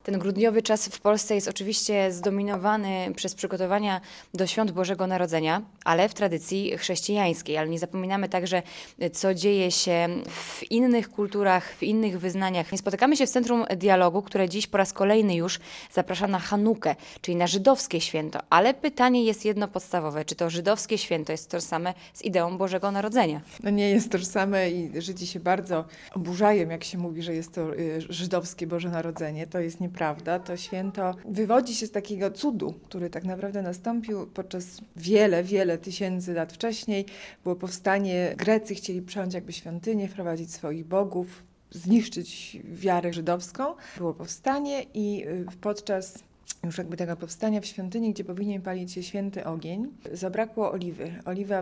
Ten grudniowy czas w Polsce jest oczywiście zdominowany przez przygotowania do świąt Bożego Narodzenia, ale w tradycji chrześcijańskiej. Ale nie zapominamy także, co dzieje się w innych kulturach, w innych wyznaniach. Spotykamy się w Centrum Dialogu, które dziś po raz kolejny już zaprasza na Chanukę, czyli na żydowskie święto. Ale pytanie jest jedno podstawowe. Czy to żydowskie święto jest tożsame z ideą Bożego Narodzenia? No nie jest tożsame i Żydzi się bardzo oburzają, jak się mówi, że jest to żydowskie Boże Narodzenie. To jest nieprawda. To święto wywodzi się z takiego cudu, który tak naprawdę nastąpił podczas wiele tysięcy lat wcześniej. Było powstanie, Grecy chcieli przejąć jakby świątynię, wprowadzić swoich bogów, zniszczyć wiarę żydowską. Było powstanie i podczas już jakby tego powstania w świątyni, gdzie powinien palić się święty ogień, zabrakło oliwy.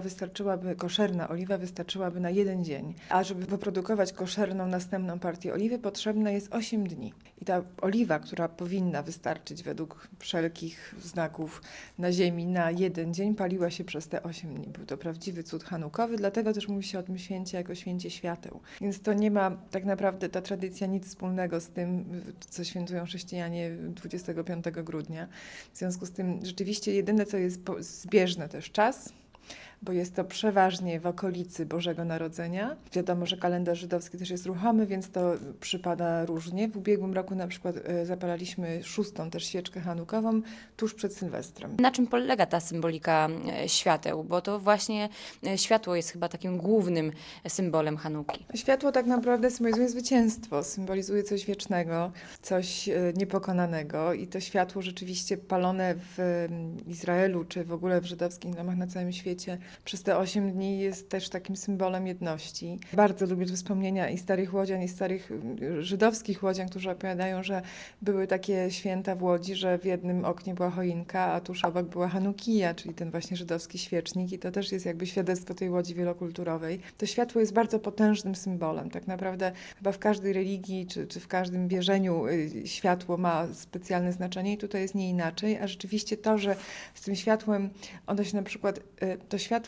Koszerna oliwa wystarczyłaby na 1 dzień. A żeby wyprodukować koszerną następną partię oliwy, potrzebne jest 8 dni. I ta oliwa, która powinna wystarczyć według wszelkich znaków na ziemi na 1 dzień, paliła się przez te 8 dni. Był to prawdziwy cud chanukowy, dlatego też mówi się o tym święcie jako święcie świateł. Więc to nie ma tak naprawdę ta tradycja nic wspólnego z tym, co świętują chrześcijanie 25 grudnia. W związku z tym rzeczywiście jedyne, co jest zbieżne, to jest czas, bo jest to przeważnie w okolicy Bożego Narodzenia. Wiadomo, że kalendarz żydowski też jest ruchomy, więc to przypada różnie. W ubiegłym roku na przykład zapalaliśmy 6. też świeczkę chanukową tuż przed Sylwestrem. Na czym polega ta symbolika świateł? Bo to właśnie światło jest chyba takim głównym symbolem Chanuki. Światło tak naprawdę symbolizuje zwycięstwo, symbolizuje coś wiecznego, coś niepokonanego i to światło rzeczywiście palone w Izraelu, czy w ogóle w żydowskich domach na całym świecie przez te 8 dni jest też takim symbolem jedności. Bardzo lubię te wspomnienia i starych łodzian, i starych żydowskich łodzian, którzy opowiadają, że były takie święta w Łodzi, że w jednym oknie była choinka, a tuż obok była Chanukija, czyli ten właśnie żydowski świecznik i to też jest jakby świadectwo tej Łodzi wielokulturowej. To światło jest bardzo potężnym symbolem. Tak naprawdę chyba w każdej religii, czy w każdym wierzeniu światło ma specjalne znaczenie i tutaj jest nie inaczej, a rzeczywiście to, że z tym światłem ono się na przykład, to światło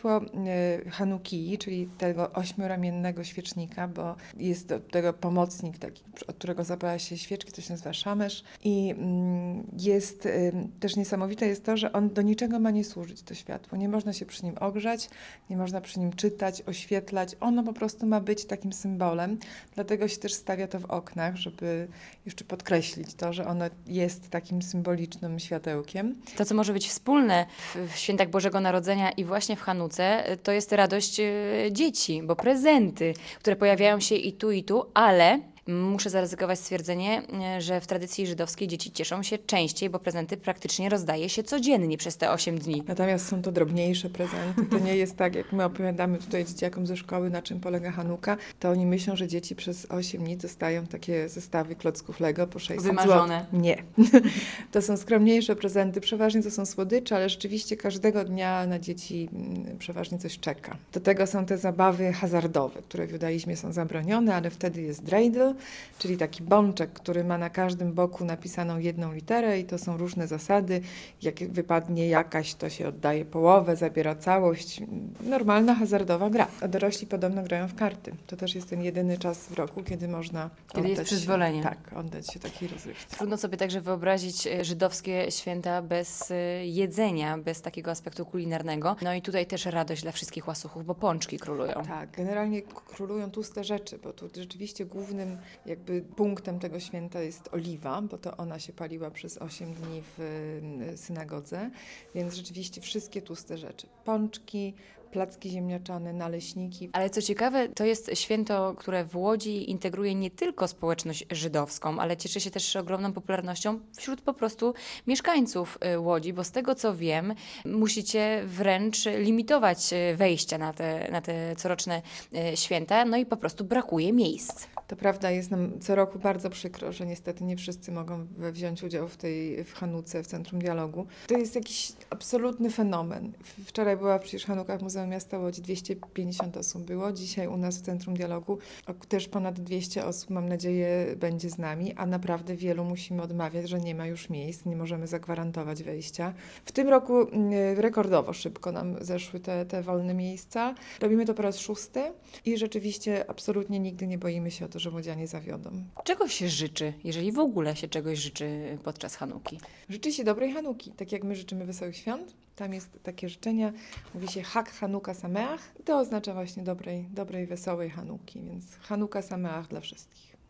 Chanukii, czyli tego 8-ramiennego świecznika, bo jest do tego pomocnik taki, od którego zapala się świeczki, to się nazywa szamesz i jest też niesamowite jest to, że on do niczego ma nie służyć, to światło. Nie można się przy nim ogrzać, nie można przy nim czytać, oświetlać. Ono po prostu ma być takim symbolem, dlatego się też stawia to w oknach, żeby jeszcze podkreślić to, że ono jest takim symbolicznym światełkiem. To, co może być wspólne w świętach Bożego Narodzenia i właśnie w Chanuce, to jest radość dzieci, bo prezenty, które pojawiają się i tu, ale muszę zaryzykować stwierdzenie, że w tradycji żydowskiej dzieci cieszą się częściej, bo prezenty praktycznie rozdaje się codziennie przez te 8 dni. Natomiast są to drobniejsze prezenty. To nie jest tak, jak my opowiadamy tutaj dzieciakom ze szkoły, na czym polega Chanuka, to oni myślą, że dzieci przez 8 dni dostają takie zestawy klocków Lego po 600 Wymarzone. zł. Nie. To są skromniejsze prezenty. Przeważnie to są słodycze, ale rzeczywiście każdego dnia na dzieci przeważnie coś czeka. Do tego są te zabawy hazardowe, które w judaizmie są zabronione, ale wtedy jest dreidel, czyli taki bączek, który ma na każdym boku napisaną 1 literę i to są różne zasady. Jak wypadnie jakaś, to się oddaje połowę, zabiera całość. Normalna hazardowa gra. A dorośli podobno grają w karty. To też jest ten jedyny czas w roku, kiedy można Kiedy jest przyzwolenie. oddać się takiej rozrywce. Trudno sobie także wyobrazić żydowskie święta bez jedzenia, bez takiego aspektu kulinarnego. No i tutaj też radość dla wszystkich łasuchów, bo pączki królują. Tak, generalnie królują tłuste rzeczy, bo tu rzeczywiście głównym jakby punktem tego święta jest oliwa, bo to ona się paliła przez 8 dni w synagodze, więc rzeczywiście wszystkie tłuste rzeczy. Pączki, placki ziemniaczane, naleśniki. Ale co ciekawe, to jest święto, które w Łodzi integruje nie tylko społeczność żydowską, ale cieszy się też ogromną popularnością wśród po prostu mieszkańców Łodzi, bo z tego co wiem, musicie wręcz limitować wejścia na te coroczne święta, no i po prostu brakuje miejsc. To prawda, jest nam co roku bardzo przykro, że niestety nie wszyscy mogą wziąć udział w Chanuce, w Centrum Dialogu. To jest jakiś absolutny fenomen. Wczoraj była przecież Chanuka w Muzeum Muzeum Miasta Łodzi 250 osób było. Dzisiaj u nas w Centrum Dialogu też ponad 200 osób, mam nadzieję, będzie z nami, a naprawdę wielu musimy odmawiać, że nie ma już miejsc, nie możemy zagwarantować wejścia. W tym roku rekordowo szybko nam zeszły te wolne miejsca. Robimy to po raz 6 i rzeczywiście absolutnie nigdy nie boimy się o to, że łodzianie zawiodą. Czego się życzy, jeżeli w ogóle się czegoś życzy podczas Hanuki? Życzy się dobrej Hanuki, tak jak my życzymy Wesołych Świąt. Tam jest takie życzenia, mówi się Hag Hanuka Sameach. To oznacza właśnie dobrej, wesołej Hanuki, więc Hanuka Sameach dla wszystkich.